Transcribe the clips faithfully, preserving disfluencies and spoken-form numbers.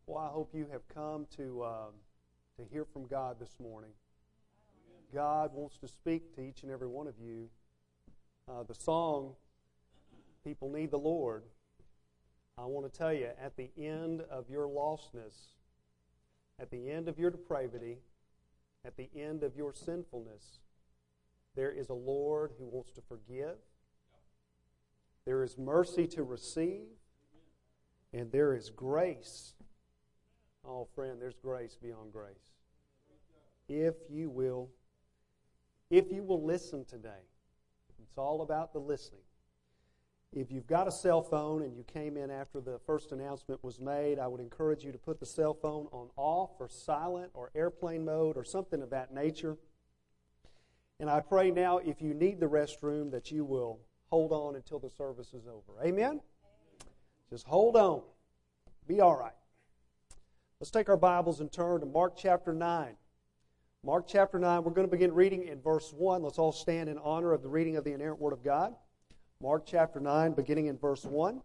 Well, I hope you have come to um, to hear from God this morning. God wants to speak to each and every one of you. Uh, the song, People Need the Lord, I want to tell you, at the end of your lostness, at the end of your depravity, at the end of your sinfulness, there is a Lord who wants to forgive. There is mercy to receive, and there is grace. Oh, friend, there's grace beyond grace. If you will, if you will listen today, it's all about the listening. If you've got a cell phone and you came in after the first announcement was made, I would encourage you to put the cell phone on off or silent or airplane mode or something of that nature. And I pray now, if you need the restroom, that you will hold on until the service is over. Amen? Just hold on. Be all right. Let's take our Bibles and turn to Mark chapter nine. Mark chapter nine, we're going to begin reading in verse one. Let's all stand in honor of the reading of the inerrant Word of God. Mark chapter nine, beginning in verse one.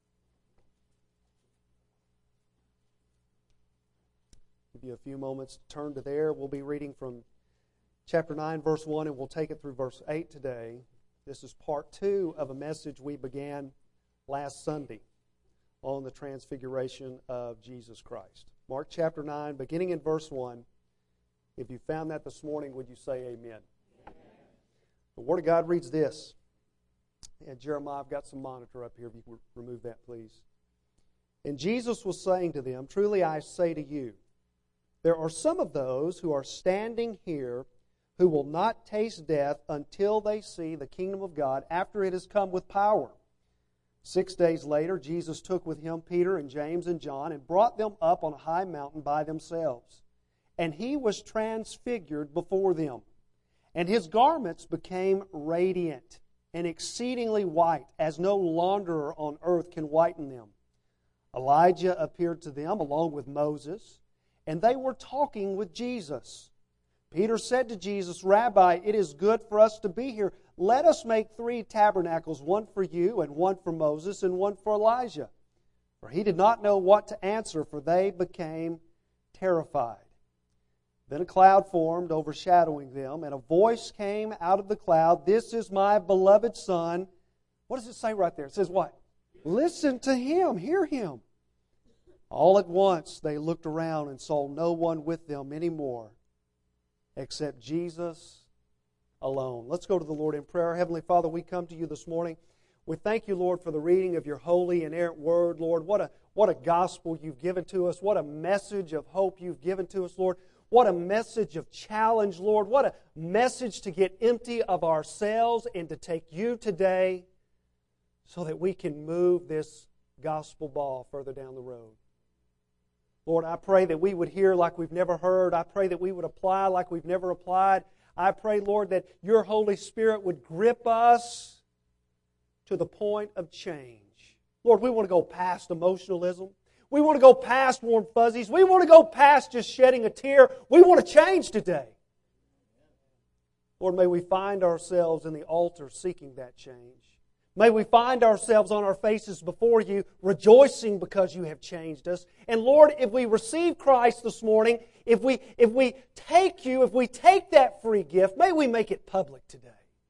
Give you a few moments to turn to there. We'll be reading from chapter nine, verse one, and we'll take it through verse eight today. This is part two of a message we began last Sunday on the transfiguration of Jesus Christ. Mark chapter nine, beginning in verse one. If you found that this morning, would you say amen? Amen. The Word of God reads this. And Jeremiah, I've got some monitor up here. If you could remove that, please. And Jesus was saying to them, "Truly I say to you, there are some of those who are standing here who will not taste death until they see the kingdom of God after it has come with power." Six days later, Jesus took with him Peter and James and John and brought them up on a high mountain by themselves. And he was transfigured before them. And his garments became radiant and exceedingly white, as no launderer on earth can whiten them. Elijah appeared to them along with Moses, and they were talking with Jesus. Peter said to Jesus, "Rabbi, it is good for us to be here. Let us make three tabernacles, one for you, and one for Moses, and one for Elijah." For he did not know what to answer, for they became terrified. Then a cloud formed, overshadowing them, and a voice came out of the cloud, "This is my beloved Son." What does it say right there? It says what? Listen to him, hear him. All at once they looked around and saw no one with them anymore except Jesus alone. Let's go to the Lord in prayer. Heavenly Father, we come to you this morning. We thank you, Lord, for the reading of your holy, inerrant word. Lord, what a, what a gospel you've given to us. What a message of hope you've given to us, Lord. What a message of challenge, Lord. What a message to get empty of ourselves and to take you today so that we can move this gospel ball further down the road. Lord, I pray that we would hear like we've never heard. I pray that we would apply like we've never applied. I pray, Lord, that your Holy Spirit would grip us to the point of change. Lord, we want to go past emotionalism. We want to go past warm fuzzies. We want to go past just shedding a tear. We want to change today. Lord, may we find ourselves in the altar seeking that change. May we find ourselves on our faces before you, rejoicing because you have changed us. And Lord, if we receive Christ this morning, if we, if we take you, if we take that free gift, may we make it public today.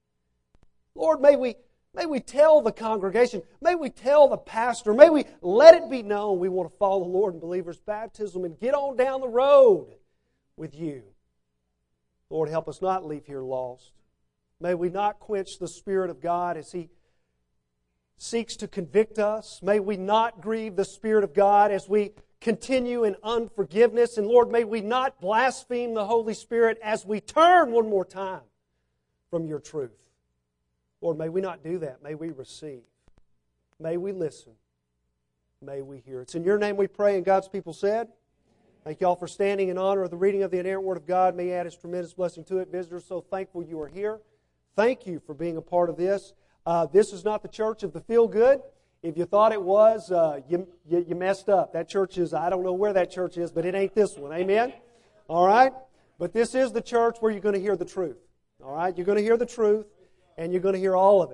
Lord, may we, may we tell the congregation, may we tell the pastor, may we let it be known we want to follow the Lord in believers' baptism and get on down the road with you. Lord, help us not leave here lost. May we not quench the Spirit of God as He seeks to convict us. May we not grieve the Spirit of God as we continue in unforgiveness. And Lord, may we not blaspheme the Holy Spirit as we turn one more time from your truth. Lord, may we not do that. May we receive. May we listen. May we hear. It's in your name we pray, and God's people said. Thank you all for standing in honor of the reading of the inerrant Word of God. May He add His tremendous blessing to it. Visitors, so thankful you are here. Thank you for being a part of this. Uh, this is not the church of the feel-good. If you thought it was, uh, you, you, you messed up. That church is, I don't know where that church is, but it ain't this one. Amen? All right? But this is the church where you're going to hear the truth. All right? You're going to hear the truth, and you're going to hear all of it.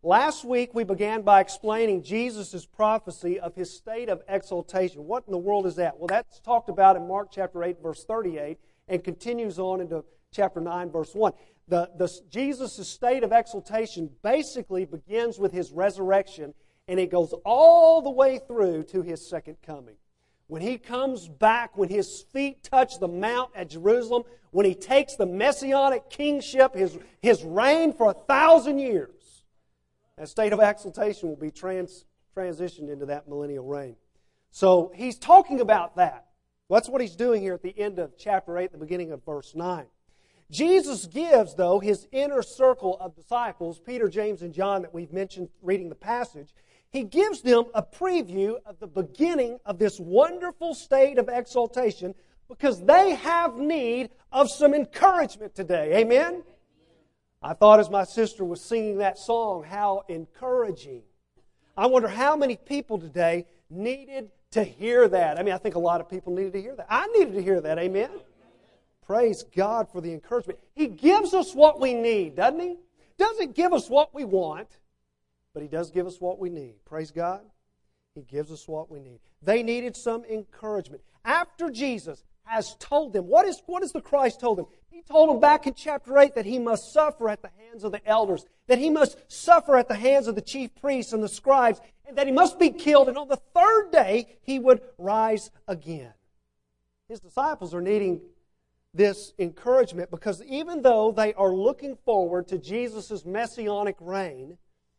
Last week we began by explaining Jesus' prophecy of His state of exaltation. What in the world is that? Well, that's talked about in Mark chapter eight, verse thirty-eight, and continues on into chapter nine, verse one. The, the, Jesus' state of exaltation basically begins with His resurrection, and it goes all the way through to His second coming. When He comes back, when His feet touch the mount at Jerusalem, when He takes the messianic kingship, His, his reign for a thousand years, that state of exaltation will be trans, transitioned into that millennial reign. So He's talking about that. That's what He's doing here at the end of chapter eight, the beginning of verse nine. Jesus gives, though, His inner circle of disciples, Peter, James, and John, that we've mentioned reading the passage, He gives them a preview of the beginning of this wonderful state of exaltation because they have need of some encouragement today. Amen? I thought as my sister was singing that song, how encouraging. I wonder how many people today needed to hear that. I mean, I think a lot of people needed to hear that. I needed to hear that. Amen? Praise God for the encouragement. He gives us what we need, doesn't He? Doesn't give us what we want, but He does give us what we need. Praise God. He gives us what we need. They needed some encouragement. After Jesus has told them, what is, what is the Christ told them? He told them back in chapter eight that He must suffer at the hands of the elders, that He must suffer at the hands of the chief priests and the scribes, and that He must be killed, and on the third day He would rise again. His disciples are needing this encouragement because even though they are looking forward to Jesus' messianic reign,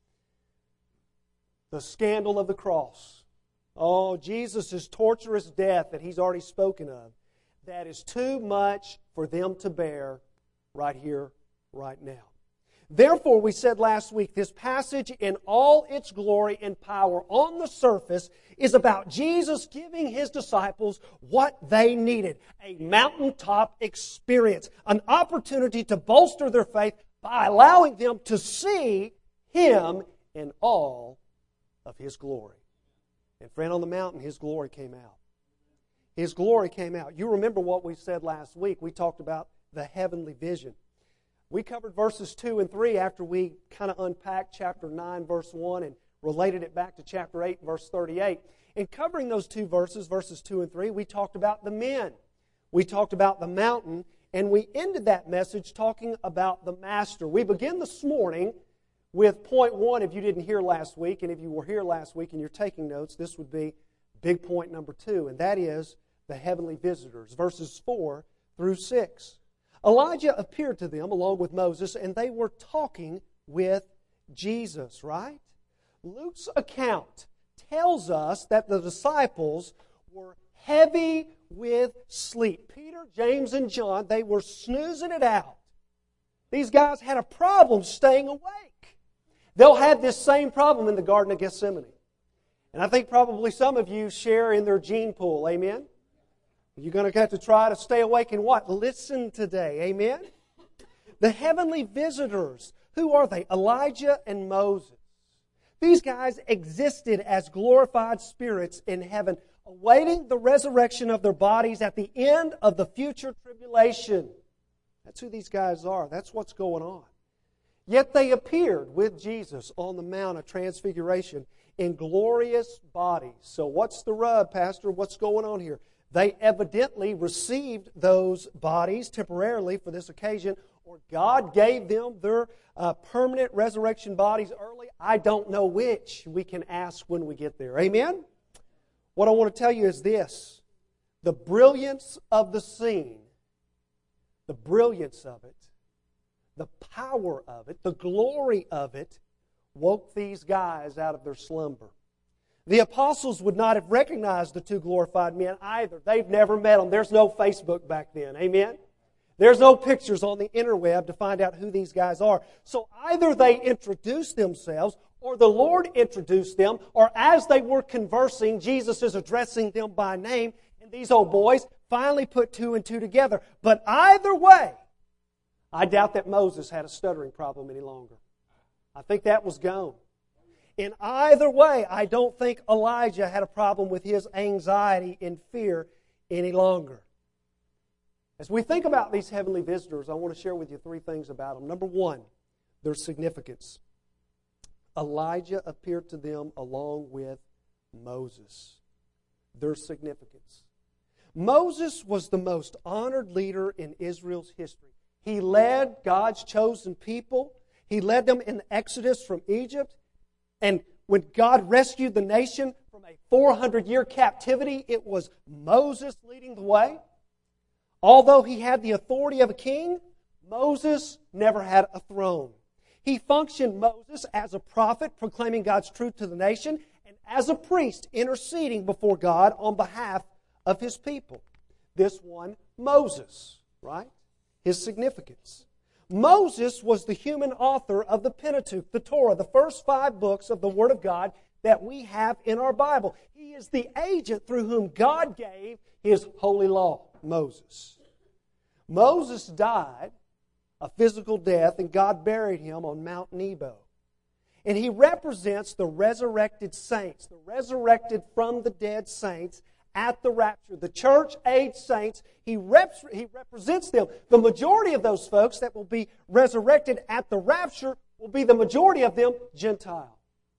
the scandal of the cross, oh, Jesus' torturous death that He's already spoken of, that is too much for them to bear right here, right now. Therefore, we said last week, this passage in all its glory and power on the surface is about Jesus giving His disciples what they needed, a mountaintop experience, an opportunity to bolster their faith by allowing them to see Him in all of His glory. And friend, on the mountain, His glory came out. His glory came out. You remember what we said last week. We talked about the heavenly vision. We covered verses two and three after we kind of unpacked chapter nine, verse one, and related it back to chapter eight, verse thirty-eight. In covering those two verses, verses two and three, we talked about the men. We talked about the mountain, and we ended that message talking about the Master. We begin this morning with point one, if you didn't hear last week, and if you were here last week and you're taking notes, this would be big point number two, and that is the heavenly visitors, verses four through six. Elijah appeared to them along with Moses, and they were talking with Jesus, right? Luke's account tells us that the disciples were heavy with sleep. Peter, James, and John, they were snoozing it out. These guys had a problem staying awake. They'll have this same problem in the Garden of Gethsemane. And I think probably some of you share in their gene pool, amen? You're going to have to try to stay awake and what? Listen today. Amen? The heavenly visitors. Who are they? Elijah and Moses. These guys existed as glorified spirits in heaven, awaiting the resurrection of their bodies at the end of the future tribulation. That's who these guys are. That's what's going on. Yet they appeared with Jesus on the Mount of Transfiguration in glorious bodies. So what's the rub, Pastor? What's going on here? They evidently received those bodies temporarily for this occasion, or God gave them their uh, permanent resurrection bodies early. I don't know which. We can ask when we get there. Amen? What I want to tell you is this. The brilliance of the scene, the brilliance of it, the power of it, the glory of it, woke these guys out of their slumber. The apostles would not have recognized the two glorified men either. They've never met them. There's no Facebook back then. Amen? There's no pictures on the interweb to find out who these guys are. So either they introduced themselves, or the Lord introduced them, or as they were conversing, Jesus is addressing them by name, and these old boys finally put two and two together. But either way, I doubt that Moses had a stuttering problem any longer. I think that was gone. In either way, I don't think Elijah had a problem with his anxiety and fear any longer. As we think about these heavenly visitors, I want to share with you three things about them. Number one, their significance. Elijah appeared to them along with Moses. Their significance. Moses was the most honored leader in Israel's history. He led God's chosen people. He led them in the Exodus from Egypt. And when God rescued the nation from a four hundred year captivity, it was Moses leading the way. Although he had the authority of a king, Moses never had a throne. He functioned, Moses, as a prophet proclaiming God's truth to the nation, and as a priest interceding before God on behalf of His people. This one, Moses, right? His significance. Moses was the human author of the Pentateuch, the Torah, the first five books of the Word of God that we have in our Bible. He is the agent through whom God gave His holy law, Moses. Moses died a physical death, and God buried him on Mount Nebo. And he represents the resurrected saints, the resurrected from the dead saints at the rapture. The church-age saints, he, rep- he represents them. The majority of those folks that will be resurrected at the rapture will be the majority of them Gentile.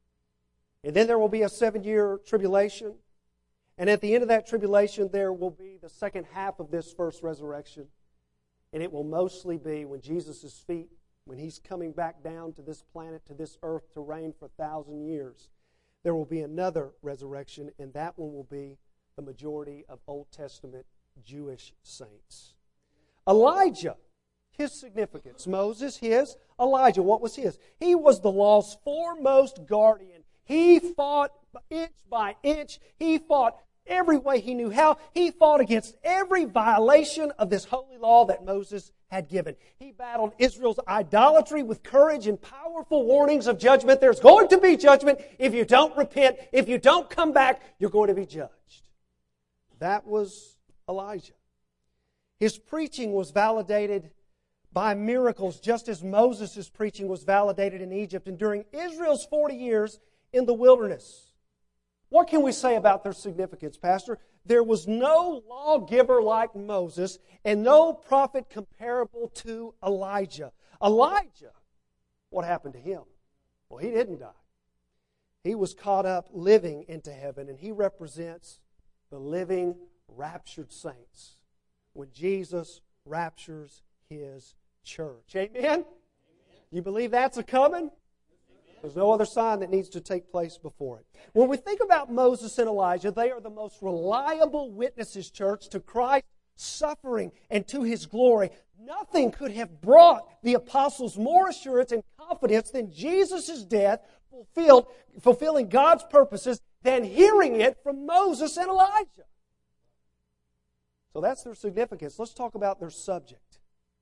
And then there will be a seven-year tribulation. And at the end of that tribulation, there will be the second half of this first resurrection. And it will mostly be when Jesus' feet, when He's coming back down to this planet, to this earth, to reign for a thousand years. There will be another resurrection, and that one will be the majority of Old Testament Jewish saints. Elijah, his significance. Moses, his. Elijah, what was his? He was the law's foremost guardian. He fought inch by inch. He fought every way he knew how. He fought against every violation of this holy law that Moses had given. He battled Israel's idolatry with courage and powerful warnings of judgment. There's going to be judgment. If you don't repent, if you don't come back, you're going to be judged. That was Elijah. His preaching was validated by miracles, just as Moses' preaching was validated in Egypt and during Israel's forty years in the wilderness. What can we say about their significance, Pastor? There was no lawgiver like Moses and no prophet comparable to Elijah. Elijah, what happened to him? Well, he didn't die. He was caught up living into heaven, and he represents the living, raptured saints when Jesus raptures His church. Amen? Amen. You believe that's a coming? There's no other sign that needs to take place before it. When we think about Moses and Elijah, they are the most reliable witnesses, church, to Christ's suffering and to His glory. Nothing could have brought the apostles more assurance and confidence than Jesus' death fulfilled, fulfilling God's purposes than hearing it from Moses and Elijah. So that's their significance. Let's talk about their subject.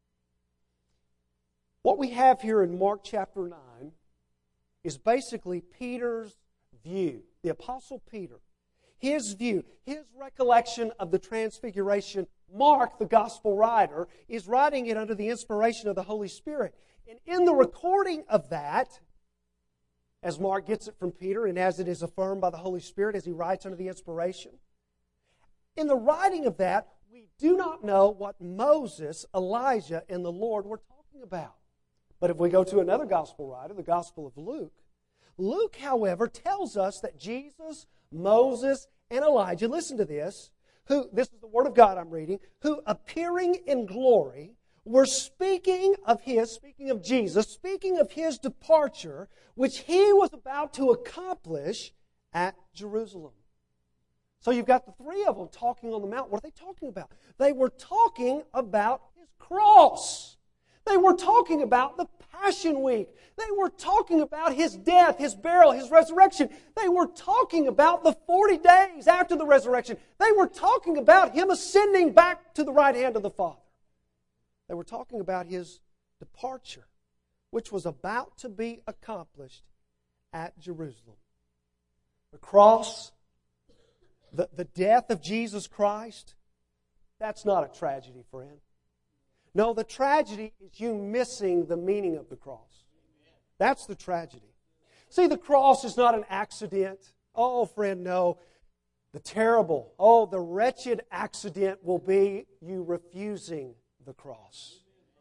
What we have here in Mark chapter nine is basically Peter's view, the Apostle Peter. His view, his recollection of the Transfiguration. Mark, the Gospel writer, is writing it under the inspiration of the Holy Spirit. And in the recording of that, as Mark gets it from Peter and as it is affirmed by the Holy Spirit as he writes under the inspiration, in the writing of that, we do not know what Moses, Elijah, and the Lord were talking about. But if we go to another gospel writer, the Gospel of Luke, Luke, however, tells us that Jesus, Moses, and Elijah, listen to this, who, this is the Word of God I'm reading, who appearing in glory were speaking of His, speaking of Jesus, speaking of His departure, which He was about to accomplish at Jerusalem. So you've got the three of them talking on the mountain. What are they talking about? They were talking about His cross. They were talking about the Passion Week. They were talking about His death, His burial, His resurrection. They were talking about the forty days after the resurrection. They were talking about Him ascending back to the right hand of the Father. They were talking about His departure, which was about to be accomplished at Jerusalem. The cross, the, the death of Jesus Christ, that's not a tragedy, friend. No, the tragedy is you missing the meaning of the cross. That's the tragedy. See, the cross is not an accident. Oh, friend, no. The terrible, oh, the wretched accident will be you refusing the cross.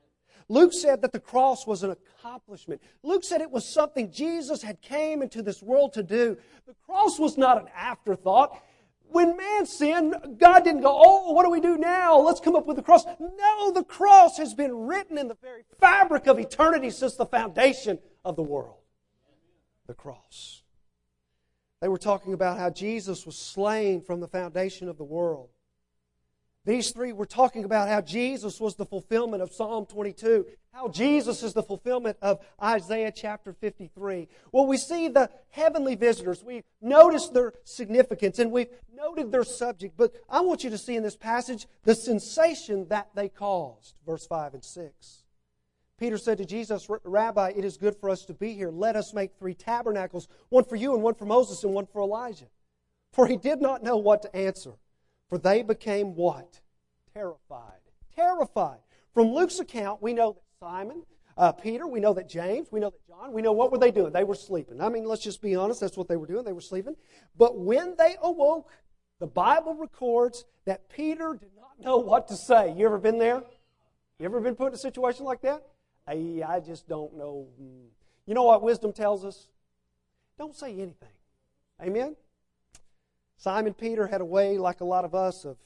Luke said that the cross was an accomplishment. Luke said it was something Jesus had came into this world to do. The cross was not an afterthought. When man sinned, God didn't go, oh, what do we do now? Let's come up with the cross. No, the cross has been written in the very fabric of eternity since the foundation of the world. The cross. They were talking about how Jesus was slain from the foundation of the world. These three were talking about how Jesus was the fulfillment of Psalm twenty-two, how Jesus is the fulfillment of Isaiah chapter fifty-three. Well, we see the heavenly visitors. We've noticed their significance and we've noted their subject, but I want you to see in this passage the sensation that they caused. Verse five and six. Peter said to Jesus, Rabbi, it is good for us to be here. Let us make three tabernacles, one for you and one for Moses and one for Elijah. For he did not know what to answer. For they became what? Terrified. Terrified. From Luke's account, we know that Simon, uh, Peter, we know that James, we know that John, we know what were they doing? They were sleeping. I mean, let's just be honest, that's what they were doing. They were sleeping. But when they awoke, the Bible records that Peter did not know what to say. You ever been there? You ever been put in a situation like that? I, I just don't know. You know what wisdom tells us? Don't say anything. Amen? Simon Peter had a way, like a lot of us, of,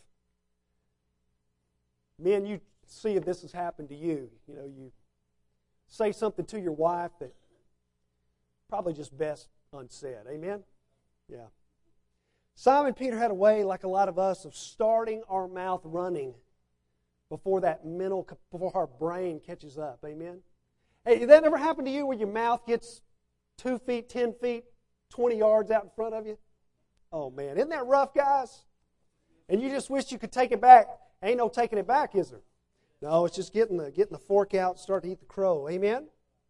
men, you see if this has happened to you. You know, you say something to your wife that probably just best unsaid. Amen? Yeah. Simon Peter had a way, like a lot of us, of starting our mouth running before that mental, before our brain catches up. Amen? Hey, did that ever happen to you where your mouth gets two feet, ten feet, twenty yards out in front of you? Oh, man. Isn't that rough, guys? And you just wish you could take it back. Ain't no taking it back, is there? No, it's just getting the, getting the fork out and start to eat the crow. Amen?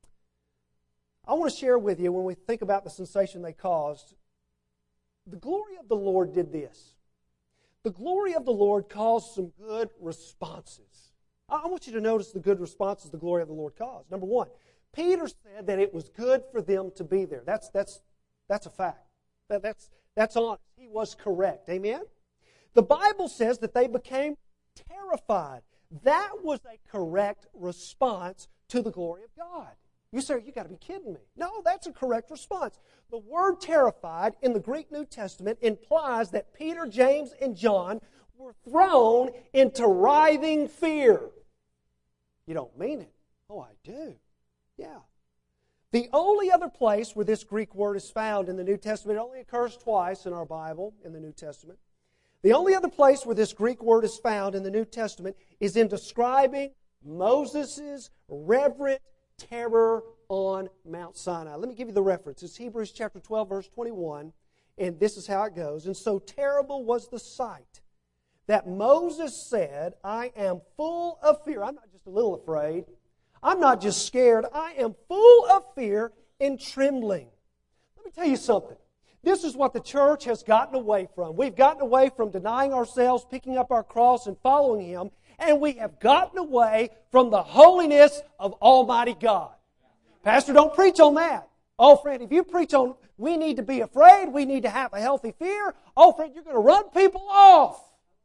I want to share with you, when we think about the sensation they caused, the glory of the Lord did this. The glory of the Lord caused some good responses. I want you to notice the good responses the glory of the Lord caused. Number one, Peter said that it was good for them to be there. That's, that's, that's a fact. That, that's, that's honest. He was correct. Amen? The Bible says that they became terrified. That was a correct response to the glory of God. You say, you got to be kidding me. No, that's a correct response. The word terrified in the Greek New Testament implies that Peter, James, and John were thrown into writhing fear. You don't mean it. Oh, I do. Yeah. The only other place where this Greek word is found in the New Testament, it only occurs twice in our Bible in the New Testament. The only other place where this Greek word is found in the New Testament is in describing Moses' reverent terror on Mount Sinai. Let me give you the reference. It's Hebrews chapter twelve, verse twenty-one, and this is how it goes. And so terrible was the sight that Moses said, I am full of fear. I'm not just a little afraid. I'm not just scared. I am full of fear and trembling. Let me tell you something. This is what the church has gotten away from. We've gotten away from denying ourselves, picking up our cross, and following Him. And we have gotten away from the holiness of Almighty God. Pastor, don't preach on that. Oh, friend, if you preach on we need to be afraid, we need to have a healthy fear, oh, friend, you're going to run people off.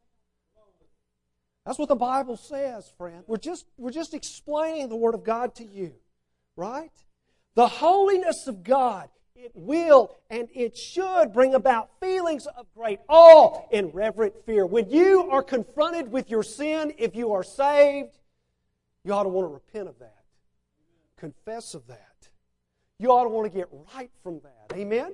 That's what the Bible says, friend. We're just, we're just explaining the Word of God to you, right? The holiness of God, it will and it should bring about feelings of great awe and reverent fear. When you are confronted with your sin, if you are saved, you ought to want to repent of that. Confess of that. You ought to want to get right from that. Amen?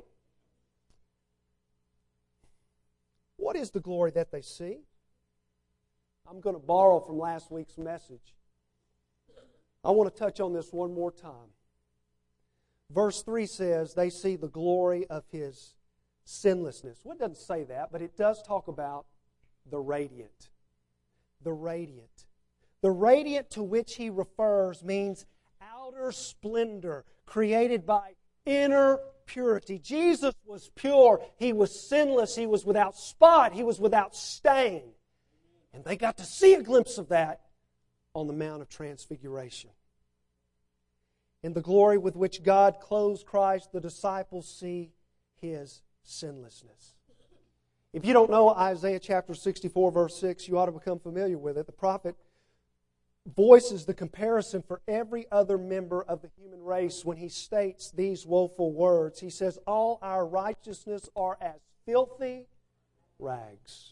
What is the glory that they see? I'm going to borrow from last week's message. I want to touch on this one more time. Verse three says they see the glory of His sinlessness. Well, it doesn't say that, but it does talk about the radiant. The radiant. The radiant to which He refers means outer splendor, created by inner purity. Jesus was pure. He was sinless. He was without spot. He was without stain. And they got to see a glimpse of that on the Mount of Transfiguration. In the glory with which God clothes Christ, the disciples see His sinlessness. If you don't know Isaiah chapter sixty-four, verse six, you ought to become familiar with it. The prophet voices the comparison for every other member of the human race when he states these woeful words. He says, all our righteousness are as filthy rags.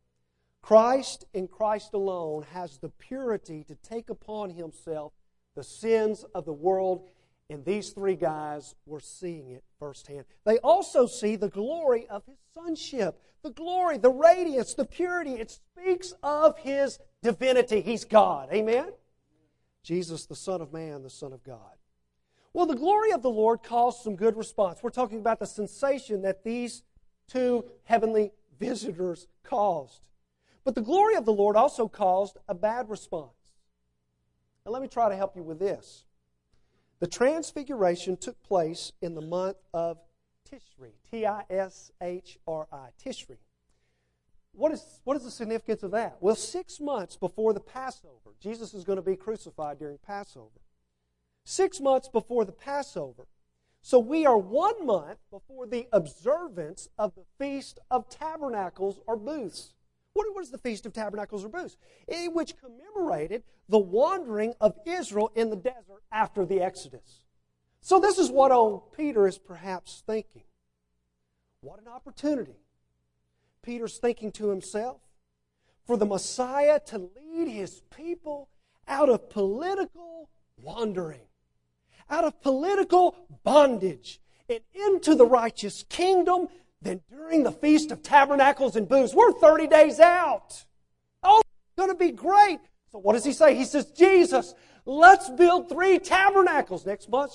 Christ and Christ alone has the purity to take upon Himself the sins of the world, and these three guys were seeing it firsthand. They also see the glory of His sonship, the glory, the radiance, the purity. It speaks of His divinity. He's God. Amen? Jesus, the Son of Man, the Son of God. Well, the glory of the Lord caused some good response. We're talking about the sensation that these two heavenly visitors caused. But the glory of the Lord also caused a bad response. And let me try to help you with this. The transfiguration took place in the month of Tishri, T I S H R I, Tishri. What is, what is the significance of that? Well, six months before the Passover, Jesus is going to be crucified during Passover. Six months before the Passover. So we are one month before the observance of the Feast of Tabernacles or Booths. What was the Feast of Tabernacles or Booths? In which commemorated the wandering of Israel in the desert after the Exodus. So this is what old Peter is perhaps thinking. What an opportunity. Peter's thinking to himself, for the Messiah to lead His people out of political wandering, out of political bondage, and into the righteous kingdom. Then during the Feast of Tabernacles and Booths, we're thirty days out. Oh, it's going to be great. So what does he say? He says, Jesus, let's build three tabernacles next month.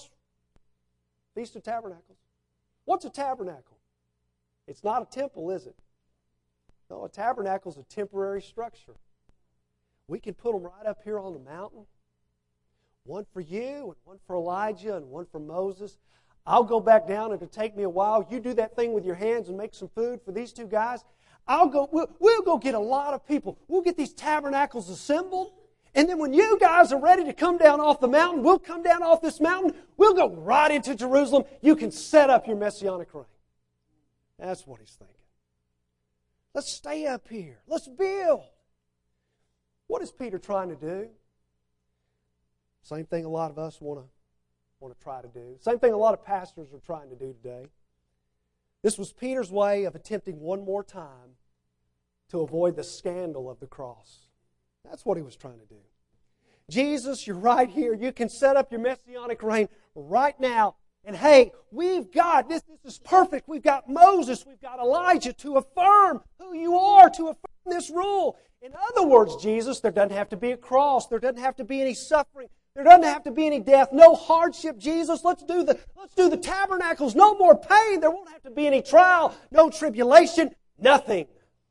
Feast of Tabernacles. What's a tabernacle? It's not a temple, is it? No, a tabernacle is a temporary structure. We can put them right up here on the mountain. One for you, and one for Elijah, and one for Moses. I'll go back down. It'll take me a while. You do that thing with your hands and make some food for these two guys. I'll go. We'll, we'll go get a lot of people. We'll get these tabernacles assembled. And then when you guys are ready to come down off the mountain, we'll come down off this mountain. We'll go right into Jerusalem. You can set up your messianic reign. That's what he's thinking. Let's stay up here. Let's build. What is Peter trying to do? Same thing a lot of us want to want to try to do. Same thing a lot of pastors are trying to do today. This was Peter's way of attempting one more time to avoid the scandal of the cross. That's what he was trying to do. Jesus, you're right here. You can set up your messianic reign right now. And hey, we've got, this, this is perfect. We've got Moses, we've got Elijah to affirm who you are, to affirm this rule. In other words, Jesus, there doesn't have to be a cross. There doesn't have to be any suffering. There doesn't have to be any death, no hardship, Jesus. Let's do the, let's do the tabernacles. No more pain. There won't have to be any trial, no tribulation, nothing.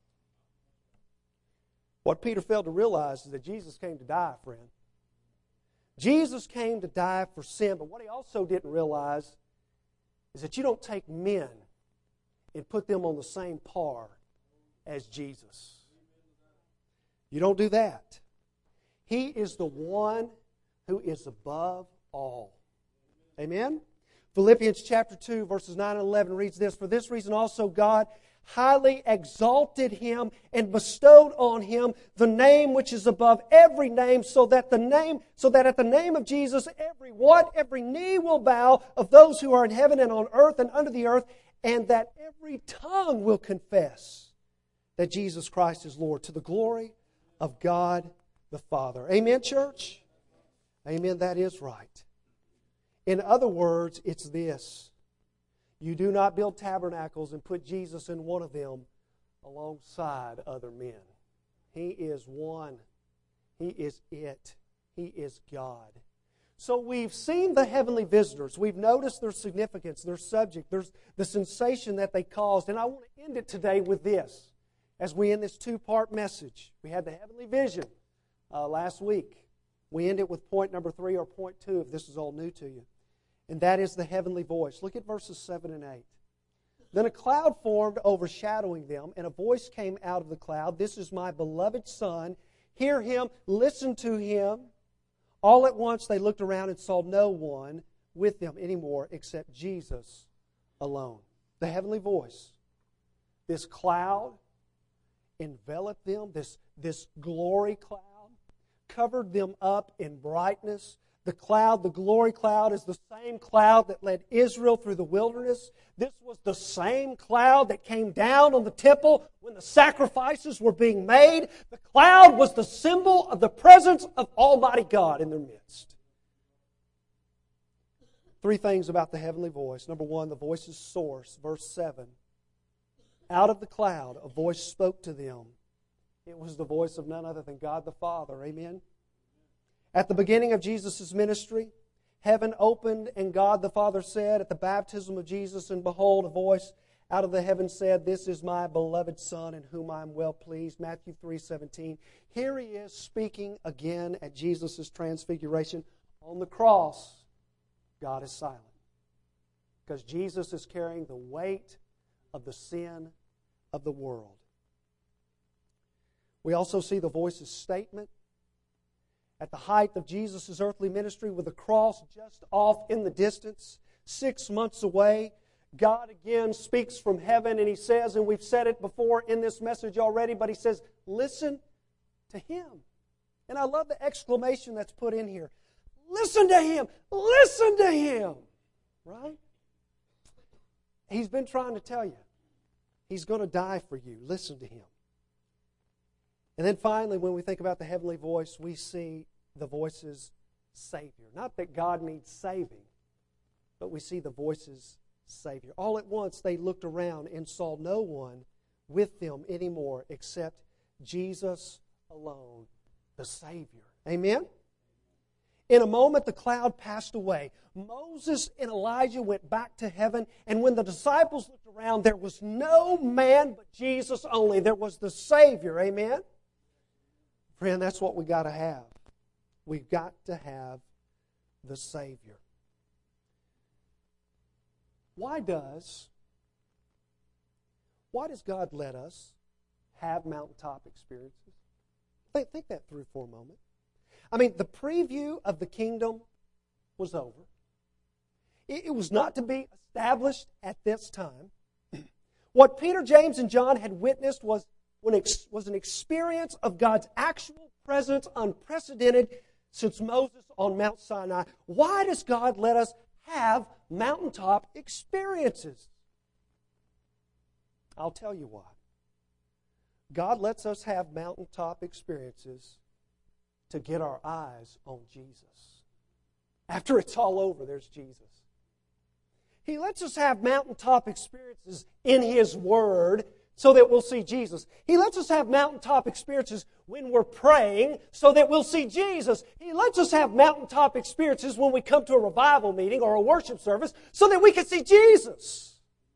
What Peter failed to realize is that Jesus came to die, friend. Jesus came to die for sin, but what he also didn't realize is that you don't take men and put them on the same par as Jesus. You don't do that. He is the one who is above all. Amen? Philippians chapter two, verses nine and eleven reads this, for this reason also God highly exalted Him and bestowed on Him the name which is above every name, so that the name, so that at the name of Jesus every what? Every knee will bow of those who are in heaven and on earth and under the earth, and that every tongue will confess that Jesus Christ is Lord, to the glory of God the Father. Amen, church? Amen, that is right. In other words, it's this. You do not build tabernacles and put Jesus in one of them alongside other men. He is one. He is it. He is God. So we've seen the heavenly visitors. We've noticed their significance, their subject, there's the sensation that they caused. And I want to end it today with this. As we end this two-part message, we had the heavenly vision uh, last week. We end it with point number three or point two if this is all new to you. And that is the heavenly voice. Look at verses seven and eight. Then a cloud formed overshadowing them, and a voice came out of the cloud. This is my beloved Son. Hear Him, listen to Him. All at once they looked around and saw no one with them anymore except Jesus alone. The heavenly voice. This cloud enveloped them, this, this glory cloud, covered them up in brightness. The cloud, the glory cloud, is the same cloud that led Israel through the wilderness. This was the same cloud that came down on the temple when the sacrifices were being made. The cloud was the symbol of the presence of Almighty God in their midst. Three things about the heavenly voice. Number one, the voice's source. Verse seven. Out of the cloud, a voice spoke to them. It was the voice of none other than God the Father. Amen? At the beginning of Jesus' ministry, heaven opened and God the Father said at the baptism of Jesus, and behold, a voice out of the heaven said, "This is my beloved Son in whom I am well pleased." Matthew three seventeen. Here he is speaking again at Jesus' transfiguration. On the cross, God is silent because Jesus is carrying the weight of the sin of the world. We also see the voice's statement. At the height of Jesus' earthly ministry, with the cross just off in the distance, six months away, God again speaks from heaven and He says, and we've said it before in this message already, but He says, listen to Him. And I love the exclamation that's put in here. Listen to Him! Listen to Him! Right? He's been trying to tell you. He's going to die for you. Listen to Him. And then finally, when we think about the heavenly voice, we see the voice's Savior. Not that God needs saving, but we see the voice's Savior. All at once, they looked around and saw no one with them anymore except Jesus alone, the Savior. Amen? In a moment, the cloud passed away. Moses and Elijah went back to heaven, and when the disciples looked around, there was no man but Jesus only. There was the Savior. Amen? Friend, that's what we got to have. We've got to have the Savior. Why does, why does God let us have mountaintop experiences? Think, think that through for a moment. I mean, the preview of the kingdom was over. It, it was not to be established at this time. What Peter, James, and John had witnessed was was an experience of God's actual presence, unprecedented since Moses on Mount Sinai. Why does God let us have mountaintop experiences? I'll tell you why. God lets us have mountaintop experiences to get our eyes on Jesus. After it's all over, there's Jesus. He lets us have mountaintop experiences in His Word so that we'll see Jesus. He lets us have mountaintop experiences when we're praying so that we'll see Jesus. He lets us have mountaintop experiences when we come to a revival meeting or a worship service so that we can see Jesus.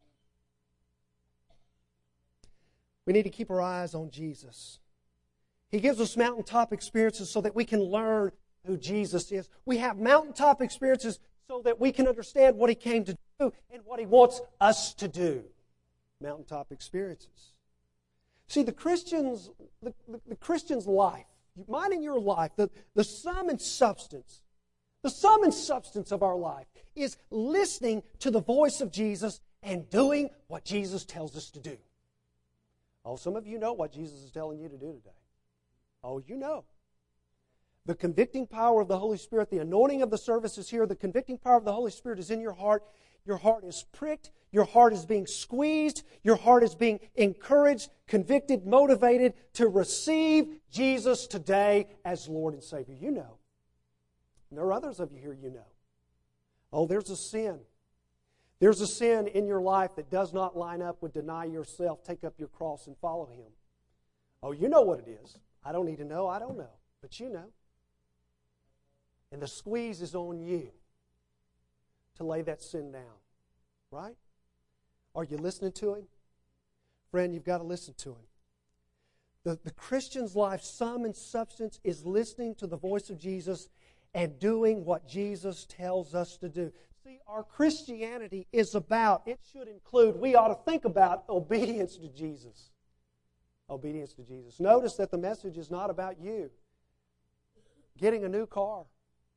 We need to keep our eyes on Jesus. He gives us mountaintop experiences so that we can learn who Jesus is. We have mountaintop experiences so that we can understand what He came to do and what He wants us to do. Mountaintop experiences. See, the Christian's, the, the, the Christian's life, mine and your life, the, the sum and substance, the sum and substance of our life is listening to the voice of Jesus and doing what Jesus tells us to do. Oh, some of you know what Jesus is telling you to do today. Oh, you know. The convicting power of the Holy Spirit, the anointing of the service is here. The convicting power of the Holy Spirit is in your heart. Your heart is pricked. Your heart is being squeezed. Your heart is being encouraged, convicted, motivated to receive Jesus today as Lord and Savior. You know. And there are others of you here you know. Oh, there's a sin. There's a sin in your life that does not line up with deny yourself, take up your cross, and follow Him. Oh, you know what it is. I don't need to know. I don't know. But you know. And the squeeze is on you to lay that sin down. Right? Are you listening to Him? Friend, you've got to listen to Him. The, the Christian's life, sum and substance, is listening to the voice of Jesus and doing what Jesus tells us to do. See, our Christianity is about, it should include, we ought to think about obedience to Jesus. Obedience to Jesus. Notice that the message is not about you getting a new car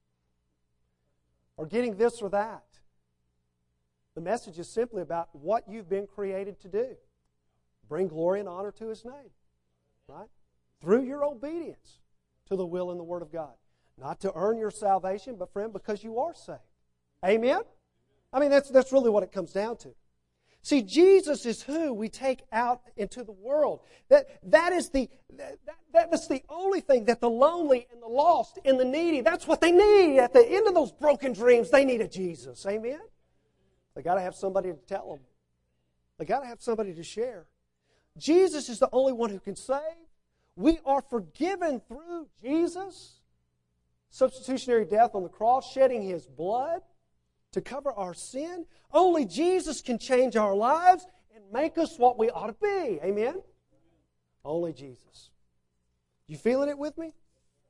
or getting this or that. The message is simply about what you've been created to do. Bring glory and honor to His name. Right? Through your obedience to the will and the Word of God. Not to earn your salvation, but friend, because you are saved. Amen? I mean, that's, that's really what it comes down to. See, Jesus is who we take out into the world. That, that is the, that, that is the only thing that the lonely and the lost and the needy, that's what they need. At the end of those broken dreams, they need a Jesus. Amen? They got to have somebody to tell them. They got to have somebody to share. Jesus is the only one who can save. We are forgiven through Jesus. Substitutionary death on the cross, shedding His blood to cover our sin. Only Jesus can change our lives and make us what we ought to be. Amen? Only Jesus. You feeling it with me?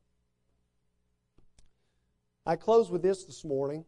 I close with this this morning.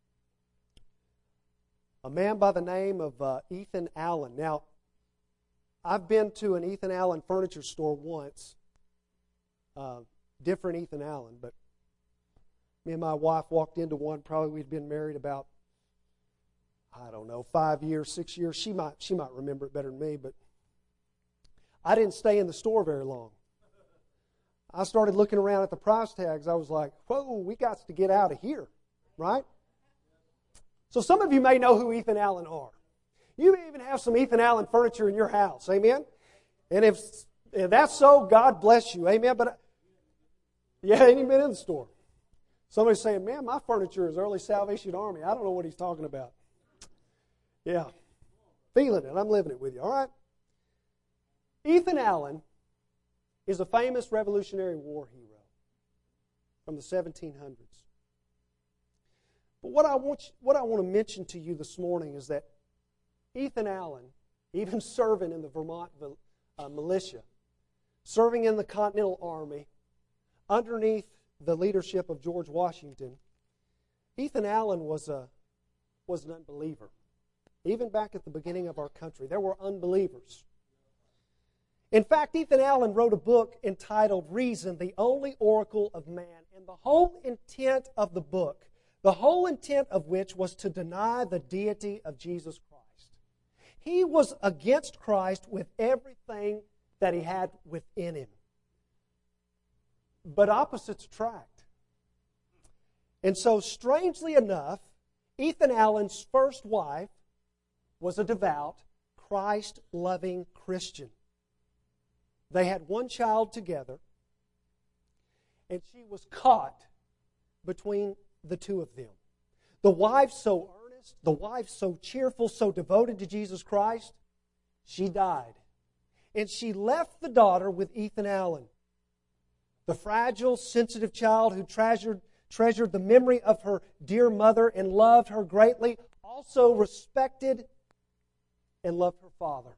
A man by the name of uh, Ethan Allen. Now, I've been to an Ethan Allen furniture store once. Uh, different Ethan Allen, but me and my wife walked into one. Probably we'd been married about, I don't know, five years, six years. She might she might remember it better than me, but I didn't stay in the store very long. I started looking around at the price tags. I was like, whoa, we got to get out of here, right? So some of you may know who Ethan Allen are. You may even have some Ethan Allen furniture in your house, amen? And if, if that's so, God bless you, amen? But yeah, ain't even been in the store. Somebody's saying, man, my furniture is early Salvation Army. I don't know what he's talking about. Yeah. Feeling it. I'm living it with you. All right? Ethan Allen is a famous Revolutionary War hero from the seventeen hundreds. But what I want you, what I want to mention to you this morning is that Ethan Allen, even serving in the Vermont uh, militia, serving in the Continental Army, underneath the leadership of George Washington, Ethan Allen was a was an unbeliever. Even back at the beginning of our country, there were unbelievers. In fact, Ethan Allen wrote a book entitled Reason, the Only Oracle of Man. And the whole intent of the book, the whole intent of which was to deny the deity of Jesus Christ. He was against Christ with everything that he had within him. But opposites attract. And so, strangely enough, Ethan Allen's first wife was a devout, Christ-loving Christian. They had one child together, and she was caught between the two of them. The wife so earnest, the wife so cheerful, so devoted to Jesus Christ, she died. And she left the daughter with Ethan Allen, the fragile, sensitive child who treasured, treasured the memory of her dear mother and loved her greatly, also respected and loved her father,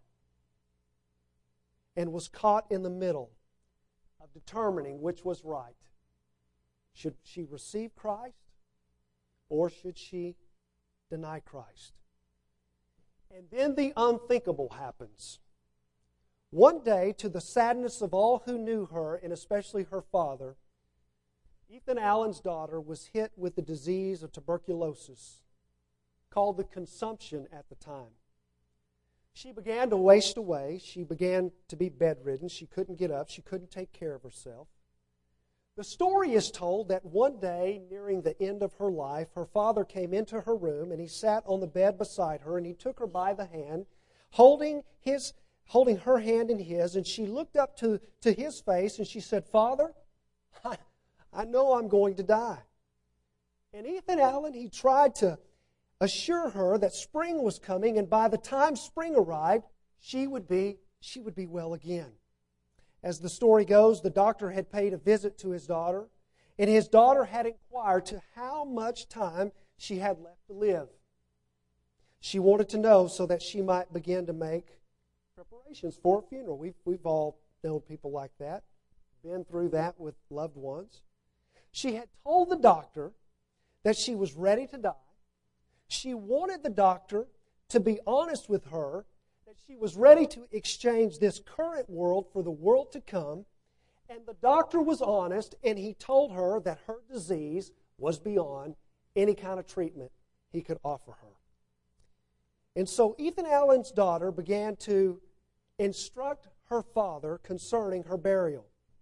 and was caught in the middle of determining which was right. Should she receive Christ, or should she deny Christ? And then the unthinkable happens. One day, to the sadness of all who knew her, and especially her father, Ethan Allen's daughter was hit with the disease of tuberculosis, called the consumption at the time. She began to waste away. She began to be bedridden. She couldn't get up. She couldn't take care of herself. The story is told that one day, nearing the end of her life, her father came into her room, and he sat on the bed beside her, and he took her by the hand, holding his holding her hand in his, and she looked up to, to his face, and she said, Father, I, I know I'm going to die. And Ethan Allen, he tried to assure her that spring was coming, and by the time spring arrived, she would be, she would be well again. As the story goes, the doctor had paid a visit to his daughter, and his daughter had inquired to how much time she had left to live. She wanted to know so that she might begin to make preparations for a funeral. We've, we've all known people like that, been through that with loved ones. She had told the doctor that she was ready to die. She wanted the doctor to be honest with her, that she was ready to exchange this current world for the world to come. And the doctor was honest, and he told her that her disease was beyond any kind of treatment he could offer her. And so Ethan Allen's daughter began to instruct her father concerning her burial.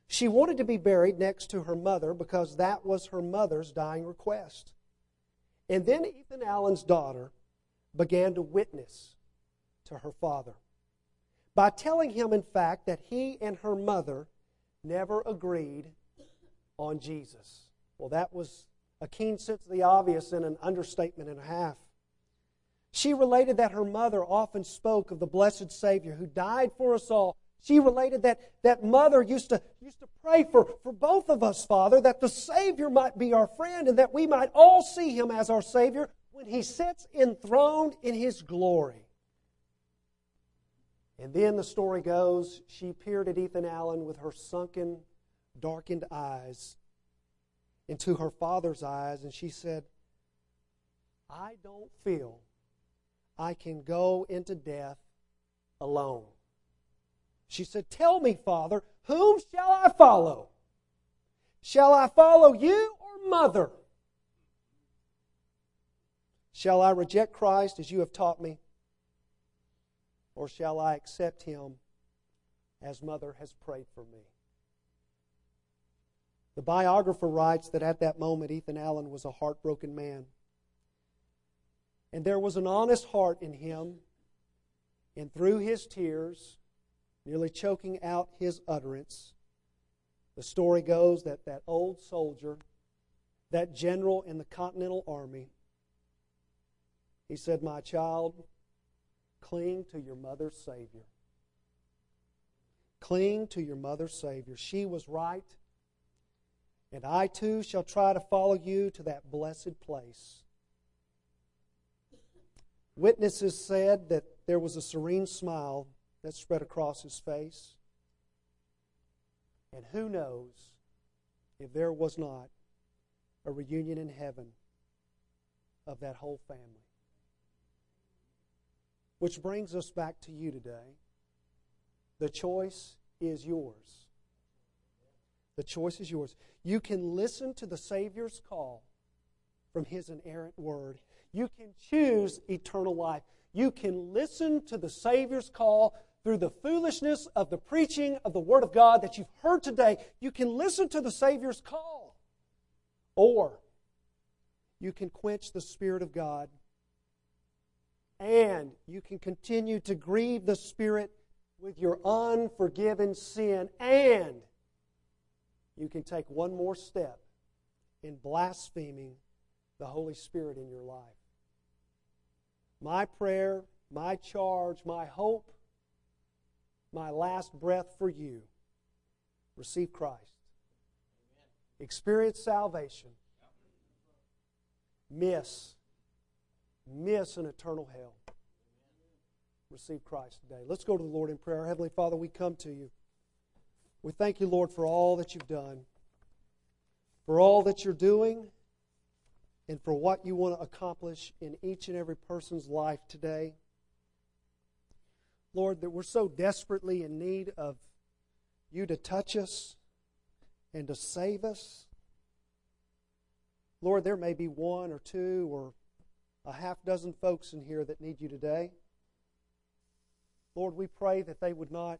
She wanted to be buried next to her mother because that was her mother's dying request. And then Ethan Allen's daughter began to witness to her father by telling him, in fact, that he and her mother never agreed on Jesus. Well, that was a keen sense of the obvious and an understatement and a half. She related that her mother often spoke of the blessed Savior who died for us all. She related that, that mother used to, used to pray for, for both of us, Father, that the Savior might be our friend and that we might all see Him as our Savior when He sits enthroned in His glory. And then the story goes, she peered at Ethan Allen with her sunken, darkened eyes into her father's eyes, and she said, I don't feel I can go into death alone. She said, tell me, Father, whom shall I follow? Shall I follow you or Mother? Shall I reject Christ as you have taught me? Or shall I accept Him as Mother has prayed for me? The biographer writes that at that moment Ethan Allen was a heartbroken man. And there was an honest heart in him, and through his tears, nearly choking out his utterance, the story goes that that old soldier, that general in the Continental Army, he said, my child, cling to your mother's Savior. Cling to your mother's Savior. She was right, and I too shall try to follow you to that blessed place. Witnesses said that there was a serene smile that spread across his face. And who knows if there was not a reunion in heaven of that whole family. Which brings us back to you today. The choice is yours. The choice is yours. You can listen to the Savior's call from His inerrant Word. You can choose eternal life. You can listen to the Savior's call through the foolishness of the preaching of the Word of God that you've heard today. You can listen to the Savior's call. Or you can quench the Spirit of God, and you can continue to grieve the Spirit with your unforgiven sin, and you can take one more step in blaspheming the Holy Spirit in your life. My prayer, my charge, my hope, my last breath for you, receive Christ. Experience salvation. Miss, miss an eternal hell. Receive Christ today. Let's go to the Lord in prayer. Heavenly Father, we come to you. We thank you, Lord, for all that you've done, for all that you're doing, and for what you want to accomplish in each and every person's life today. Lord, that we're so desperately in need of you to touch us and to save us. Lord, there may be one or two or a half dozen folks in here that need you today. Lord, we pray that they would not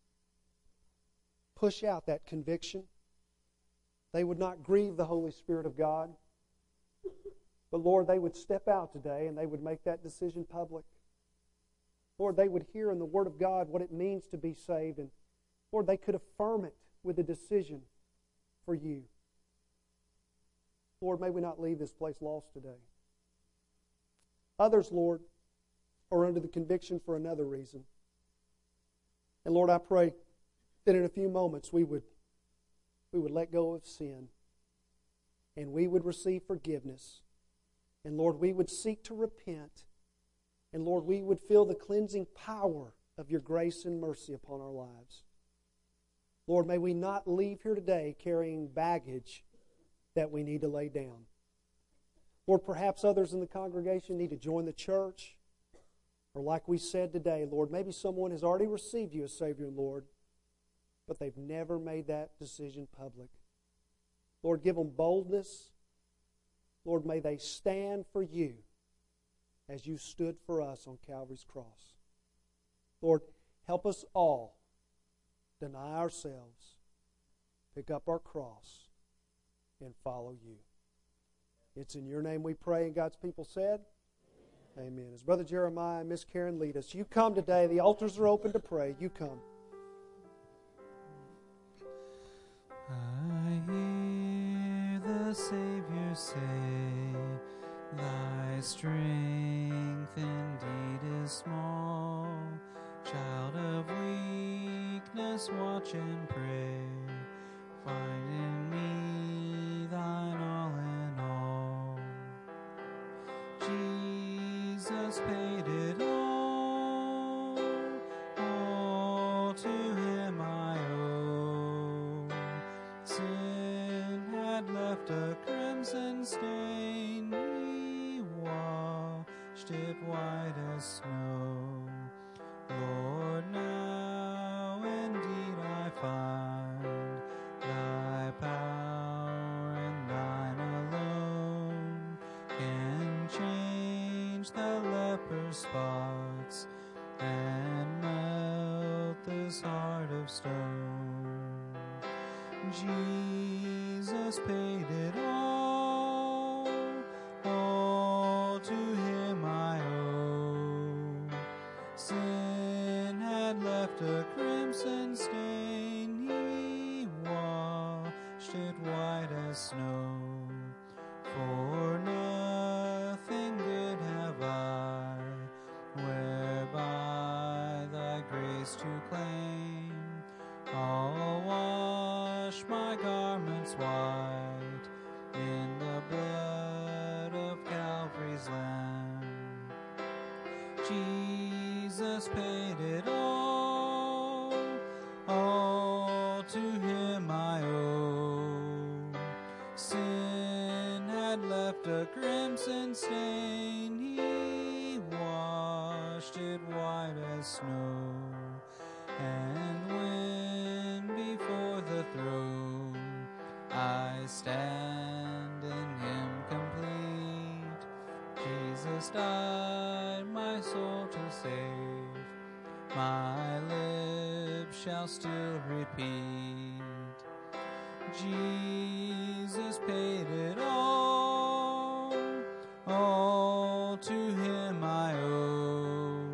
push out that conviction. They would not grieve the Holy Spirit of God. But Lord, they would step out today and they would make that decision public. Lord, they would hear in the Word of God what it means to be saved. And Lord, they could affirm it with a decision for you. Lord, may we not leave this place lost today. Others, Lord, are under the conviction for another reason. And Lord, I pray that in a few moments we would, we would let go of sin and we would receive forgiveness. And Lord, we would seek to repent. And Lord, we would feel the cleansing power of your grace and mercy upon our lives. Lord, may we not leave here today carrying baggage that we need to lay down. Lord, perhaps others in the congregation need to join the church. Or like we said today, Lord, maybe someone has already received you as Savior and Lord, but they've never made that decision public. Lord, give them boldness. Lord, may they stand for you as you stood for us on Calvary's cross. Lord, help us all deny ourselves pick up our cross, and follow you. It's in your name we pray, and God's people said, amen. As Brother Jeremiah and Miss Karen lead us, you come today. The altars are open to pray. You come. I hear the Savior say, thy strength indeed is small. Child of weakness, watch and pray. Find in me thine all in all. Jesus paid it all. All to him I owe. Sin had left a crimson stain. He washed it white as snow. Lord, now indeed I find thy power and thine alone can change the leper's spots and melt this heart of stone. Jesus paid it all, all to him I owe. Sin had left a crimson stain, he washed it white as snow. For nothing good have I, whereby thy grace to claim. I'll wash my garments white in the blood of Calvary's Lamb. Jesus paid it all, all to him I owe. Sin had left a crimson stain, he washed it white as snow. And when before the throne I stand in him complete, Jesus died my soul to save, my lips shall still repeat. Jesus paid it all, all to him I owe.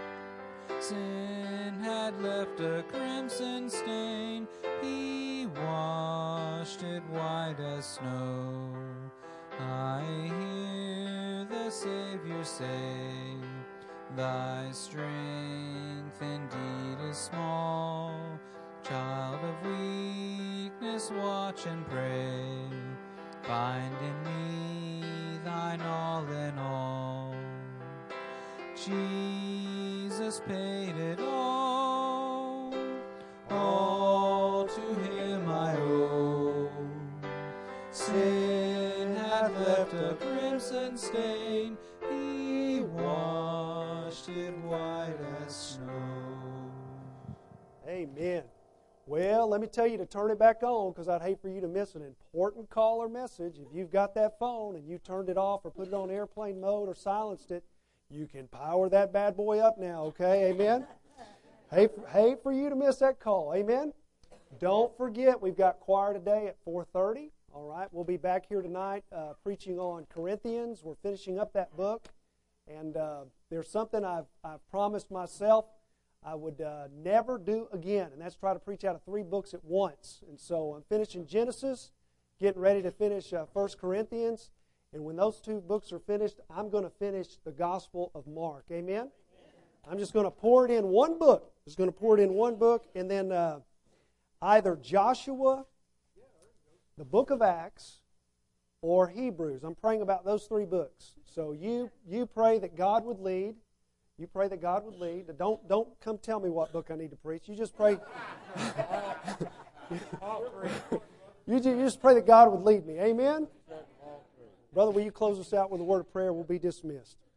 Sin had left a crimson stain, he washed it white as snow. I hear the Savior say, thy strength indeed is small. Child of weakness, watch and pray. Find in me thine all in all. Jesus paid it all, all to him I owe. Sin had left a crimson stain, he washed it white as snow. Amen. Well, let me tell you to turn it back on, because I'd hate for you to miss an important call or message. If you've got that phone and you turned it off or put it on airplane mode or silenced it, you can power that bad boy up now, okay? Amen? hate, hate for you to miss that call. Amen? Don't forget, we've got choir today at four thirty. All right, we'll be back here tonight uh, preaching on Corinthians. We're finishing up that book. And uh, there's something I've, I've promised myself I would uh, never do again, and that's try to preach out of three books at once. And so I'm finishing Genesis, getting ready to finish uh, First Corinthians, and when those two books are finished, I'm going to finish the Gospel of Mark. Amen? Amen. I'm just going to pour it in one book. Just going to pour it in one book, and then uh, either Joshua, the book of Acts, or Hebrews. I'm praying about those three books. So you you pray that God would lead. You pray that God would lead. Don't don't come tell me what book I need to preach. You just pray. you, just, you just pray that God would lead me. Amen? Brother, will you close us out with a word of prayer? We'll be dismissed.